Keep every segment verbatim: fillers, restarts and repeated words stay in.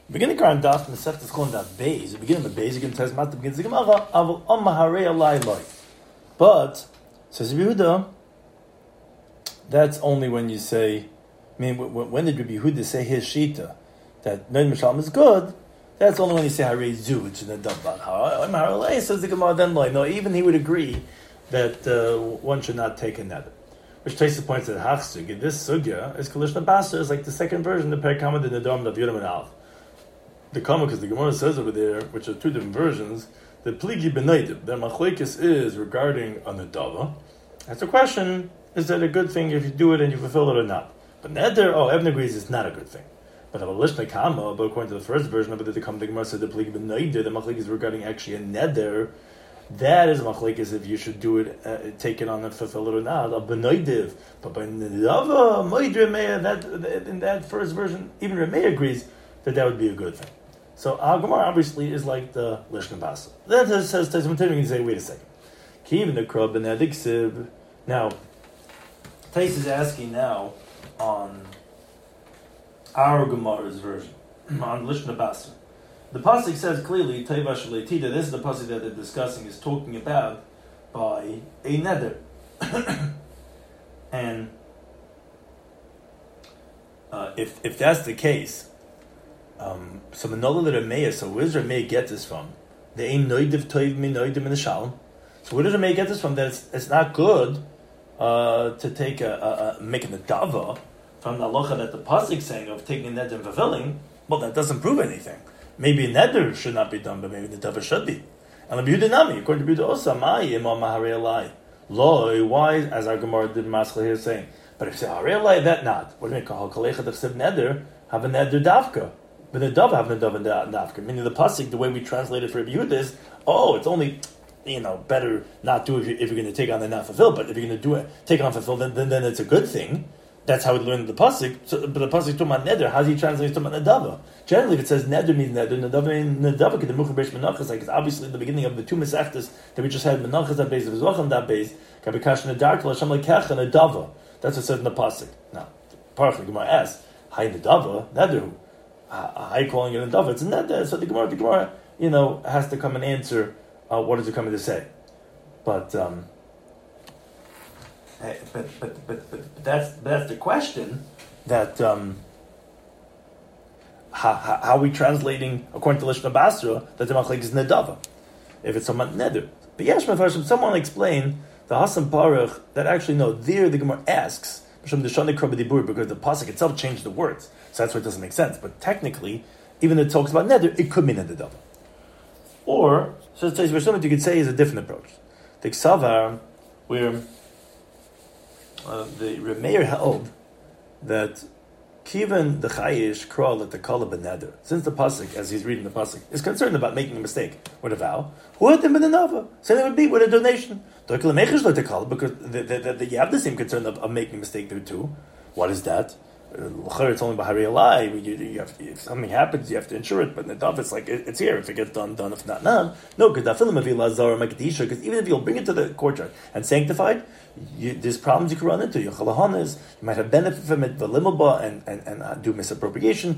Beginning Karan Das and the Seftas Chon that Beis. The beginning of the Beis, you can tell us the begins the Gemara. Avol Om Maharei Alai Loi. But says Yehuda, that's only when you say. I mean, when did Rabbi Yehuda say his shita that Noid Mishalom is good? That's only when you say Harei Zu, which is the Dabbat. Om Maharei Loi says the Gemara then Loi. No, even he would agree that uh, one should not take a nether. Which takes the point that Hachsug, this sugya is Kalishna Basa, is like the second version of the Perikama de Nedam of Yudam and Alf. The Kama, because the Gemara says over there, which are two different versions, the Pligi B'naidim, the Machlekes is regarding a Nedava. That's the question, is that a good thing if you do it and you fulfill it or not? But Neder, oh, Evan agrees it's not a good thing. But a Lishna Kama, but according to the first version of it, the Kama, the Gemara said the Pligi B'naidim, the Machlekes is regarding actually a Neder. That is machlekes if you should do it, uh, take it on and fulfill it or not. A benoidiv, but by nedava moid Remeir, that in that first version, even Remeir agrees that that would be a good thing. So our Gemara obviously is like the Lishkan Basa. That says Tezim Tim. You can say, wait a second. Kiv the krab benedik sib. Now, Tais is asking now on our Gemara's version on Lishkan Basa. The pasuk says clearly, Teiva Shaletida, this is the pasuk that they're discussing, is talking about by a nether. And uh, if if that's the case, um, so Manola Remeir, so where does Remeir get this from? The Ein Noidiv Toiv Mi Noidim in the Shalom. So where does Remeir get this from? That it's, it's not good uh, to take a, a, a making a dava from the halacha that the pasuk saying of taking a nether and fulfilling. Well, that doesn't prove anything. Maybe a neder should not be done, but maybe the davar should be. And the Yehuda Nami, according to Yehuda Osa, Mai Imam Maharei Alai. Loi, why, as our Gemara did Maskal here saying, but if you say Harei Alai, that not. What do you mean? Kahal Kalecha Dechsev Neder, have a neder davka. But the davar have a neder davka. Meaning the pasuk, the way we translate it for Rabbi Yehuda is, oh, it's only, you know, better not do if, you, if you're going to take on the not fulfill, but if you're going to do it, take on fulfill, then, then, then it's a good thing. That's how we learn the pasuk. So, but the pasuk talking about neder. How do you translate it talking about nedava? Generally, if it says neder means neder, nedava means nedava. Because the muchar beish menachas, like it's obviously the beginning of the two mesechtas that we just had menachas that base of zochem that base. Kabikash nedar kol hashem lekech and nedava. That's what it says in the pasuk. Now, part of the Gemara asks, "Hi nedava neder? How you calling it nedava? It's a neder." So the Gemara, the Gemara, you know, has to come and answer uh, what is it coming to say. But. Um, But, but, but, but, but that's that's the question that um, how, how, how are we translating according to Lishna Basra that the machlek is nedava if it's someone neder. But yes, someone explain the Hasan Baruch that actually no there the Gemara asks because the pasuk itself changed the words, so that's why it doesn't make sense. But technically, even though it talks about neder, it could mean nedava. Or so something you could say is a different approach. The Ksavar where Uh, the Remeir held that Kivan the Chayish crawl at the Kala Beneder. Since the pasuk, as he's reading the pasuk, is concerned about making a mistake with a vow, who had them in the Nava? Same it would be with a donation. Because the, the, the, the, you have the same concern of, of making a mistake there too. What is that? It's only Bahari Alai. You, you have to, if something happens, you have to insure it. But in the Daf, it's like it, it's here. If it gets done, done. If not, none. No, because even if you'll bring it to the courtyard and sanctified, you, there's problems you can run into. You might have benefit from it, and and and uh, do misappropriation.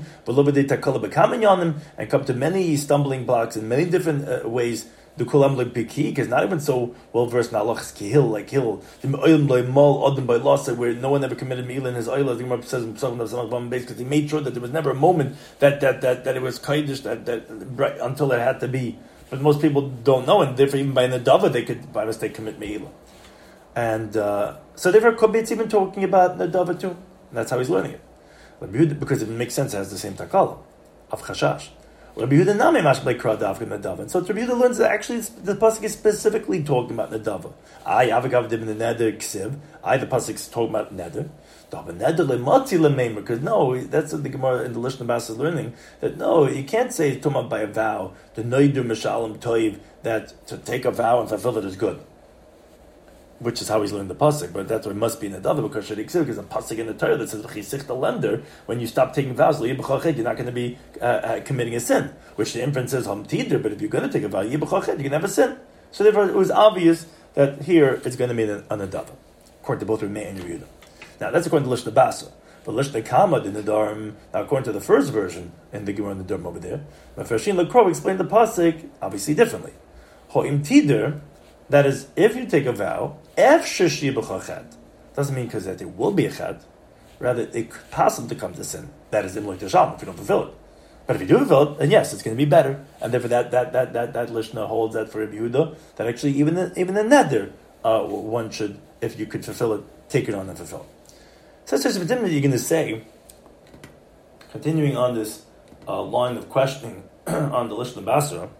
And come to many stumbling blocks in many different uh, ways. The kulam like biki, because not even so well versed in halachas kihil like hill the oilam by mal adam by loss where no one ever committed meal in his oil. The Gemara says himself because he made sure that there was never a moment that that that, that it was kaidish that that right, until it had to be. But most people don't know, and therefore even by nedava they could by mistake commit meal. And uh, so therefore Kobit's even talking about nedava too. And that's how he's learning it, because it makes sense. It has the same takala of chashash. Rabbi Yehuda Nami mashblei krad davka nedava. And so Rabbi Yehuda learns that actually the pasuk is specifically talking about nedava. I avagav dim in the neder ksiv. I the pasuk is talking about neder. Dava neder lemati lemeimer. Because no, that's what the Gemara in the Lishna Bas is learning. That no, you can't say it's talking about by a vow. The noidu mishalim toiv that to take a vow and fulfill it is good. Which is how he's learned the pasuk, but that's what it must be in the Dava because there's a pasuk in the Torah that says the lender when you stop taking vows, you're not going to be uh, uh, committing a sin. Which the inference says hamtider, but if you're going to take a vow, you can have a sin. So therefore, it was obvious that here it's going to be an, an Dava, according to both Remeir and Yehuda. Now that's according to Lishna Basa. But Lishna Kama in the Darm, now according to the first version in the Gemara in the Darm over there, Mefarshin Lekro explained the pasuk obviously differently. Ho'im Tider, that is, if you take a vow, F Shishi B'chachet, doesn't mean because that it will be a chet, rather it could possibly come to sin. That is Imloy Tasham if you don't fulfill it. But if you do fulfill it, then yes, it's going to be better. And therefore that that that that, that Lishna holds that for Rabbi Yehuda, that actually even the, even the Neder, uh, one should, if you could fulfill it, take it on and fulfill it. So that's just what you're going to say, continuing on this uh, line of questioning on the Lishna Basra,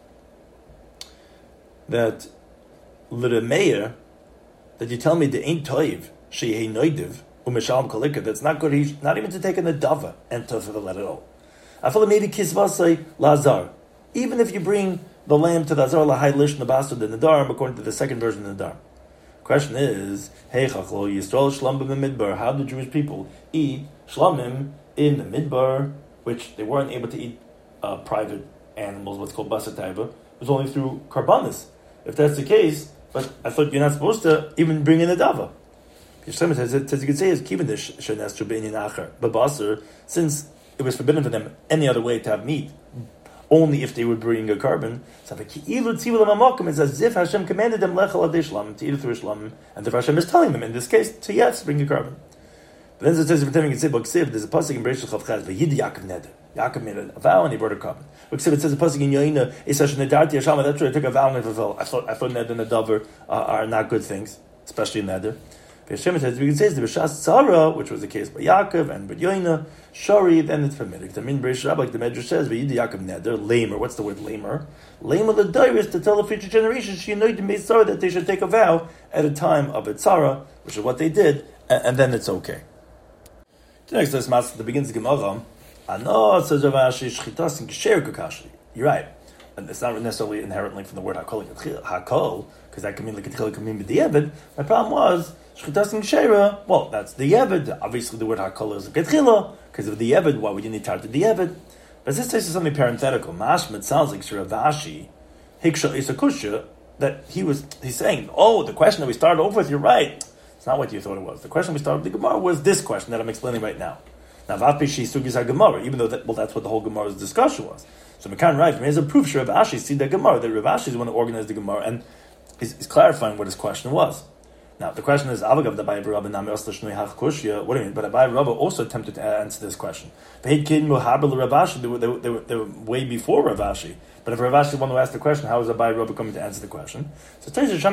that L'Remeir, that you tell me the ain't toiv, she'ei noidiv, umesham kolika, that's not good, not even to take an adava and to fulfill that at all. I feel like maybe kisvasai lazar. Even if you bring the lamb to the azar lahai lishna basra the nedarim, according to the second version of the nedarim. Question is, hey chachlo yisrael shlamim in the midbar. How do Jewish people eat shlamim in the midbar, which they weren't able to eat uh, private animals, what's called basar taiba? It was only through karbanis. If that's the case, but I thought you're not supposed to even bring in a dava. As you could say, is keeping this shenes shubin acher babasar, since it was forbidden for them any other way to have meat, only if they would bring a carbon. So it's as if Hashem commanded them lechal adishlam to eat through Islam, and the Hashem is telling them in this case to yes bring a carbon. But then it says, there's a pasuk in Bereshit Chavchaz, v'yid Yaakov neder. Yaakov made a vow and he brought a carbon. It says a pasuk in Yoina, Isash nedarti Hashem. That's true. I took a vow and I fulfilled. I thought I thought neder and nadaver uh, are not good things, especially neder. Hashem says we can say the B'shas Tzara, which was the case by Yaakov and by Yoina, Shari, then it's permitted. I mean, Bereshit Rabbah, like the Medrash says, v'yid Yaakov neder, lamer. What's the word lamer? Lamer the diris to tell the future generations she anointed me Tzara that they should take a vow at a time of a Tzara, which is what they did, and, and then it's okay. The next verse, Master, that begins the Gemara. Ano says Rav Ashi shchitas and ksher kakashi. You're right, and it's not necessarily inherently from the word hakol, hakol, because that can mean like it can mean b'diavad. My problem was shchitas and ksher. Well, that's the yevad. Obviously, the word hakol is ketchila because of the yevad. Why would you need tar to the yevad? But this is something parenthetical. Mashmat sounds like Rav Ashi hiksha isakusha, that he was he's saying, oh, the question that we started off with, you're right. It's not what you thought it was. The question we started with the Gemara was this question that I'm explaining right now. Now, Vapishi Sugis Gemara, even though that, well, that's what the whole Gemara's discussion was. So Mekan right, there's a proof Rav Ashi see the Gemara, that Rav Ashi is the one who organized the Gemara, and he's, he's clarifying what his question was. Now, the question is, Avagav the Abai Rabba Nami Oslashnoi Hach Kushya. What do you mean? But Abai Rabba also attempted to answer this question. They were, they, were, they, were, they were way before Rav Ashi. But if Rav Ashi is the one who asked the question, how is Abai Rabba coming to answer the question? So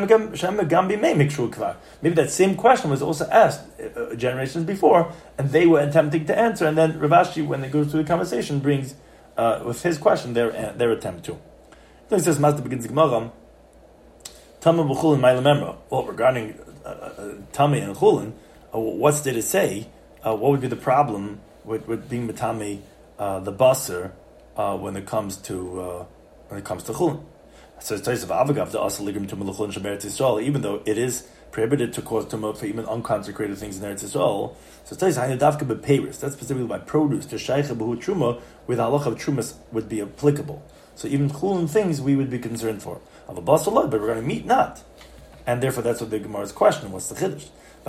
maybe that same question was also asked uh, generations before, and they were attempting to answer, and then Rav Ashi, when they go through the conversation, brings uh, with his question their uh, their attempt too. Then he says, Master begins the Gemara. Tama b'chulin ma'ila. Well, regarding uh, uh, Tami and Chulin, uh, what's there to say? Uh, what would be the problem with, with being Matami, uh, the Basar, uh, when it comes to uh, when it comes to Chulin? So it says of Avagav the Asal Ligrim to Melachon Shemeretz Yisrael, even though it is prohibited to cause tumah for even unconsecrated things in Eretz Yisrael. So it says Hainadavka b'Peiris. That's specifically by produce to Shaycha b'Hu Truma, where the halacha of Trumas would be applicable. So even Chulin things we would be concerned for. Of a basar, but regarding meat, not. And therefore, that's what the Gemara's question. What's the chiddush?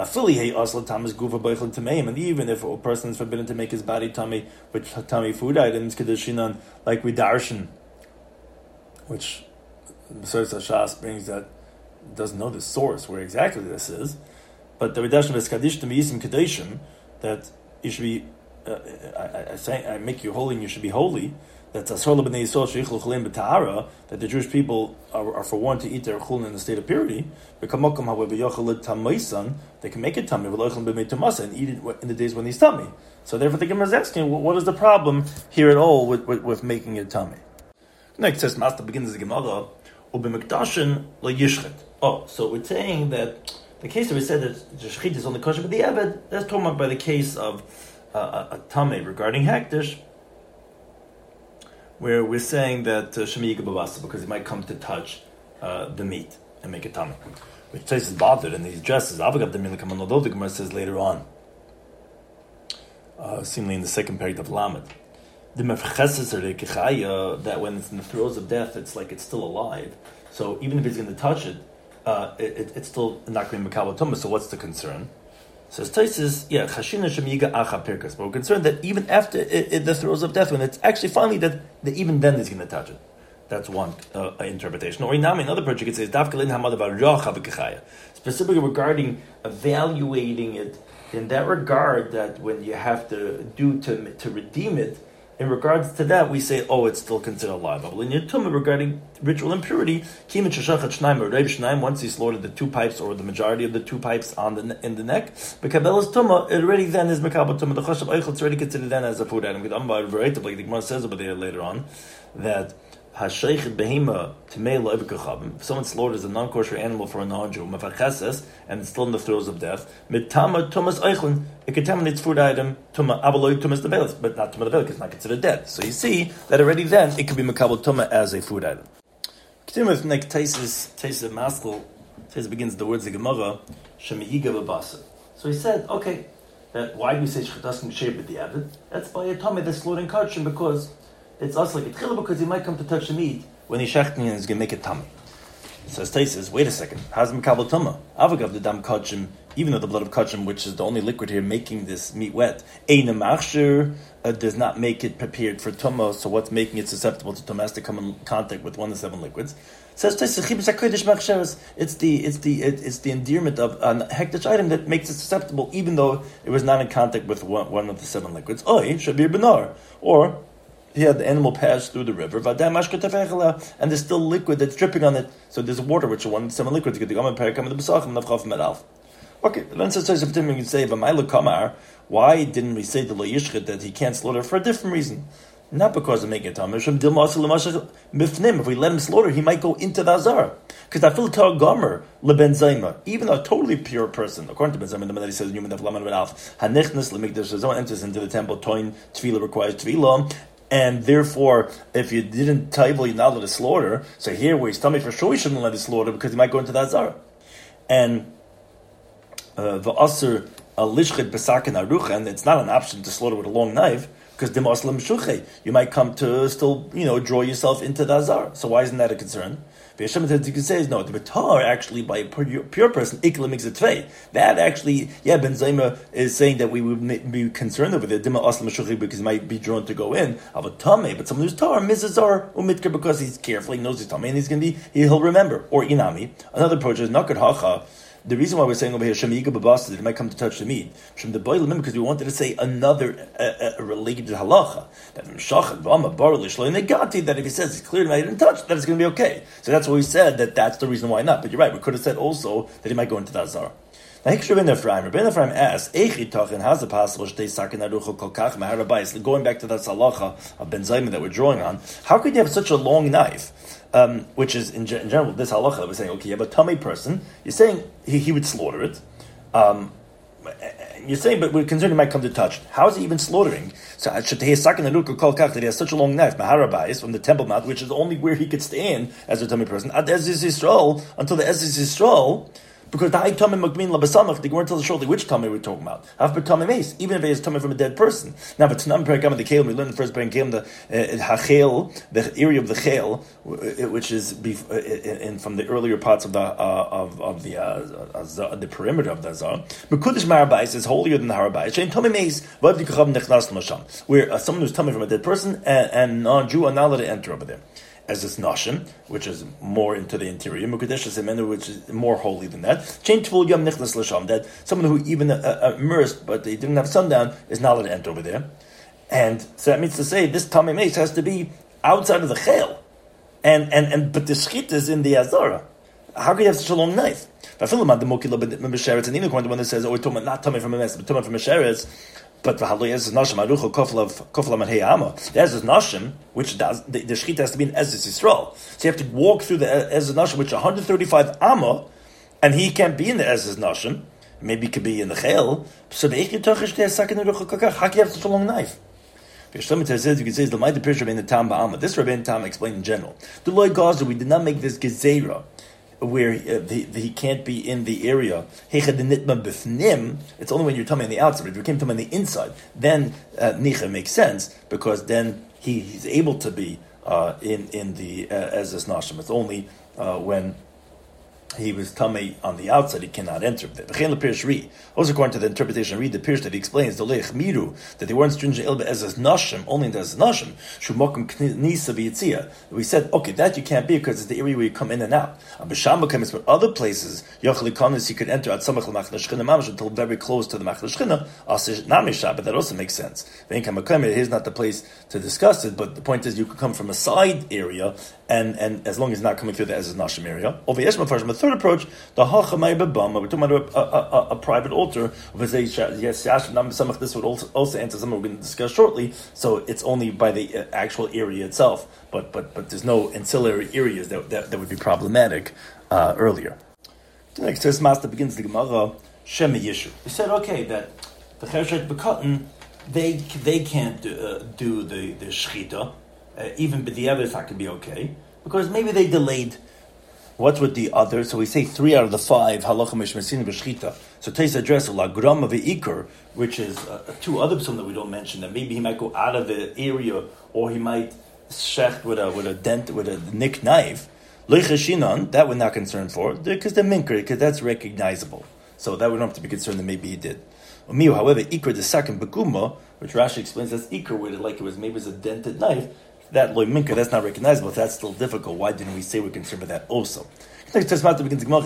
And even if a person is forbidden to make his body tummy with tummy food items, kedushinan, like we darshan, which the Source Shas brings that doesn't know the source where exactly this is, but the Ridashim is Kaddish to Miyisim Kedoshim, that you should be, uh, I, I, say, I make you holy and you should be holy. That's Asar B'nei Yisrael Sheichlu Chulin B'Tahara, that the Jewish people are, are forewarned to eat their chulin in the state of purity. B'Kamokum, however, Yochel Tamaisan, they can make it tummy, V'Lochel B'Mei Tamasa, and eat it in the days when he's tummy. So therefore, the Gemara is asking, what is the problem here at all with, with, with making it tummy? Next says, Master begins the Gemara, U'B'Mekdashin L'Yishchet. Oh, so we're saying that the case that we said that the shechit is only kosher with the Eved, that's talking about by the case of uh, a, a tummy regarding hektish, where we're saying that Shemi Yigabavasa, because he might come to touch uh, the meat and make it tummy. Which Tais is bothered, and he addresses Avagav the Milikaman, although the Gemara says later on, uh, seemingly in the second period of Lamed, the Mefcheses or the Kechaya, that when it's in the throes of death, it's like it's still alive. So even if he's going to touch it, uh, it, it it's still not going to be Makabal Tumah, so what's the concern? Says Taisus, yeah, chashina shemiga acha pirkas. But we're concerned that even after it, it, the throes of death, when it's actually finally that, that even then he's going to touch it. That's one uh, interpretation. Or inami, another approach you could say is dafkalin hamadav rocha v'kechaya, specifically regarding evaluating it in that regard that when you have to do to to redeem it. In regards to that, we say, oh, it's still considered alive. But in Yatumah, regarding ritual impurity, once he slaughtered the two pipes or the majority of the two pipes on the in the neck, Mekabelas Tumah, it already then is Mekabel Tumah. The Chashav Eichel is already considered then as a food item. The Gemara says over there later on that Hasheichet behema timei lo evekachabim. If someone slaughters a non-kosher animal for a non-Jew, mafacheses, and it's still in the throes of death, mitama tumas eichlin, it contaminates food item, tuma abaloi tumas debelis, but not tuma debelis, it's not considered dead. So you see that already then it could be makabel tuma as a food item. Continue with next Taisus, Taisus Maskell. Taisus begins the words of Gemara, shemihiga v'basa. So he said, okay, that why do we say shchatas m'sheir b'diavad? That's by a tummy that's slaughtering kosher because it's us like a tchila because he might come to touch the meat when he's shechting and he's going to make it tummy. So Stai says, wait a second, how's Mekabel Tumah? Avagav the dam kachim, even though the blood of kachim, which is the only liquid here making this meat wet, Eina Machshir uh, does not make it prepared for Tumah, so what's making it susceptible to Tumah has to come in contact with one of the seven liquids. Says Stai says, it's the it's the it's the endearment of a hektish item that makes it susceptible, even though it was not in contact with one, one of the seven liquids. Oi, Shabir Benar, or he had the animal pass through the river, and there's still liquid that's dripping on it. So there's water, which is one seven liquids. Okay, then says you can say, why didn't we say the lo yishchid that he can't slaughter for a different reason? Not because of making a tamar. If we let him slaughter, he might go into the azar. Because I feel tar gomer leben zayma, even a totally pure person, according to Ben Zayma, the man that he says in Yom Tov Laman Alf, hanechnas lemikdash zon enters into the temple. Toin tefillah requires tefillah. And therefore, if you didn't table, you're not allowed to slaughter. So here, where he's telling me for sure he shouldn't let it slaughter because he might go into that zara. And the aser lishchid besakin arucha, and it's not an option to slaughter with a long knife because dim aslam shuche. You might come to still, you know, draw yourself into the zara. So why isn't that a concern? You can say is no. The matar actually by a pure, pure person ikla makes it tvei. That actually, yeah, Ben Zayma is saying that we would be concerned over the dima aslam shuchi because he might be drawn to go in of a tame, but someone who's tar mizazar umitka because he's careful, he knows he's tame, and he's going to be he'll remember. Or inami. Another approach is nakad hacha. The reason why we're saying over here shemiga babasa that it might come to touch the meat from the boil because we wanted to say another uh, uh, related halacha that mshachat v'ama barlish lo negati that if he says it's clear that he didn't touch that it's going to be okay. So that's why we said that that's the reason why not. But you're right. We could have said also that he might go into that zara. Now, Rabbeinu Ephraim, Rabbeinu Ephraim asks, "Eichi tachin how's it possible shtei sakin arucha kol kach meharabayis?" Going back to that halacha of Ben Zayma that we're drawing on, how could you have such a long knife? Um, which is in, in general this halacha we're saying, okay, you have a tummy person. You're saying he, he would slaughter it. Um, you're saying, but we're concerned he might come to touch it. How is he even slaughtering? So that he has such a long knife, maharabais, from the temple mount, which is only where he could stand as a tummy person. At Ezis Yisrael, until the Ezis Yisrael. Because the high tummy makmin labasamach, the Gemara tells us shortly which tummy we're talking about. Half but tummy mace, even if it is tummy from a dead person. Now, but Tanam Perikam the Kalim, we learned the first Perikam the hachel, the area of the chel, which is bef- in from the earlier parts of the uh, of of the uh, the perimeter of the Azar. Mekudesh Marabais is holier than the Harabais. And tummy mace, where uh, someone who's tummy from a dead person and, and non-Jew are not allowed to enter over there. As this nashim, which is more into the interior, mukadesh semenu, which is more holy than that. Change full yom nichnas l'sham, that someone who even uh, immersed but they didn't have sundown is not allowed to enter over there. And so that means to say this tamei mace has to be outside of the chel, and and and but the shchit is in the azara. How could you have such a long knife? And even according to the one that says, "Oh, we're talking about not tummy from a mess, but tummy from a sheretz." But the Haluyas is Nashim Aruchel Koflav Koflam and Heyama. The Ezra Nashim, which does the, the Shechita has to be in Ezra Yisrael. So you have to walk through the Ezra Nashim, which is one hundred thirty-five Amma, and he can't be in the Ezra Nashim. Maybe he could be in the Chel. So the Eichit Tochish there second Aruchel Kakach. How can you have such a long knife? Shlomo says you can say the Maida Pish Rabbein the Tam Ba'ama. This Rabbein Tam explained in general. The Loi Gaza, we did not make this Gezerah where uh, the, the, he can't be in the area. It's only when you're talking on the outside. If you came to him on the inside, then uh, nicha makes sense because then he, he's able to be uh, in in the uh, as this nashim. It's only uh, when he was tamei on the outside, he cannot enter. Also, according to the interpretation, read the Pirish that he explains the leich miru that they weren't stringent ilba as nashim, only as nashim. Shumakum knisa v'yitzia. We said, okay, that you can't be because it's the area where you come in and out. B'shamba comes from other places. Yochli kanis you could enter at samach l'machna shchina mamash until very close to the machna shchina. Asish namisha, but that also makes sense. Here's not the place to discuss it, but the point is you could come from a side area, and and as long as it's not coming through the as nashim area. Over yeshma from a third approach, the hachamay bebama. We're talking about a, a, a, a private altar. Yes, this would also, also answer something we're going to discuss shortly. So it's only by the actual area itself, but but but there's no ancillary areas that that, that would be problematic uh, earlier. The next test master begins the Gemara Shema Yishu. He said, okay, that the Chershet B'Katan they they can't do, uh, do the the shchita, uh, even b'diavad that could be okay because maybe they delayed. What's with the other? So we say three out of the five halacha mishmasin b'shchita. So Tais address la grama ve'ikar, which is uh, two other psukim that we don't mention. That maybe he might go out of the area, or he might shecht with a with a dent with a nick knife. Loichashinan, that we're not concerned for because the minker, because that's recognizable. So that we don't have to be concerned that maybe he did. Umiu, however, ikar the second beguma, which Rashi explains that's ikar with it like it was maybe it was a dented knife. That loy minka, that's not recognizable. If that's still difficult, why didn't we say we're concerned with that also? If you think it's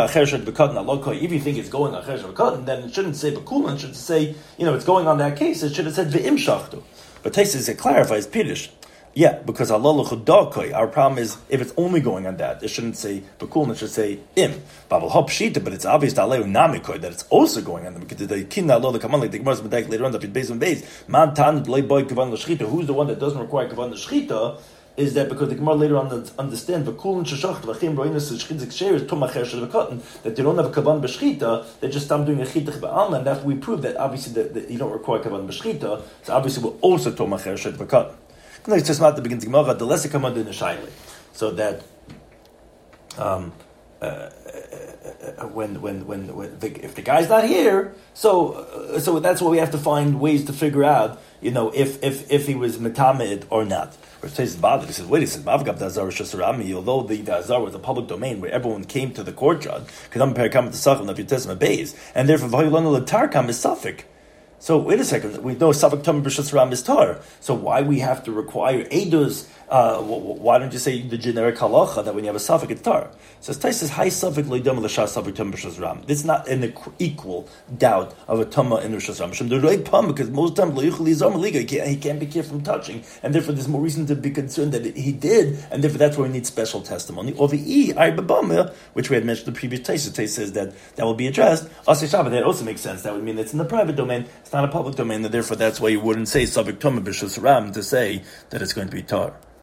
going on chershet b'katan, then it shouldn't say b'kulan. It should say, you know, it's going on that case. It should have said v'im shachtu. But Taisus it clarifies pirish. Yeah, because our problem is if it's only going on that, it shouldn't say b'kulan. It should say im. But it's obvious that it's also going on them because the kinna lo the kaman like the Gemara's medayik later on that based on base man tan loy boy kavan l'shchita. Who's the one that doesn't require kavan l'shchita? Is that because the Gemara later on understand v'kulan sheshacht v'chim roinas shchitzik sheir is tumacher shel v'katan that they don't have a kavan b'shchita. They just stop doing a chitach ba'alma, and after we prove that obviously that, that you don't require kavan b'shchita, so obviously we're also tumacher shel v'katan. Next just the begins Gemara the lesser command in the shaila, so that um, uh, uh, uh, when when when, when the, if the guy's not here, so uh, so that's why we have to find ways to figure out, you know, if if if he was metamed or not. Which says Bad, he says, wait, he says Mavgav Dazar Shasarami, although the Dazar was a public domain where everyone came to the courtyard, Kadam Perikam to Sacham of Yutesma Bays, and therefore Vayulana Latarkam is Suffolk. So wait a second, we know Safek Tam B'Shasram is tar. So why we have to require edus? Uh, why don't you say the generic halacha that when you have a Safek it's tar? So Tais says High Safek Leidam L'Shas Safek Tam B'Shasram. This is not an equal doubt of a Tama in Rishasram. Shem the right pum because most times he can't he can't be careful from touching, and therefore there's more reason to be concerned that he did, and therefore that's why we need special testimony. Or the which we had mentioned in the previous Tais. Tais says that that will be addressed. Asay Shabbat, that also makes sense. That would mean it's in the private domain. It's not a public domain, and therefore that's why you wouldn't say Safek Tama B'Shasram to say that it's going to be tar.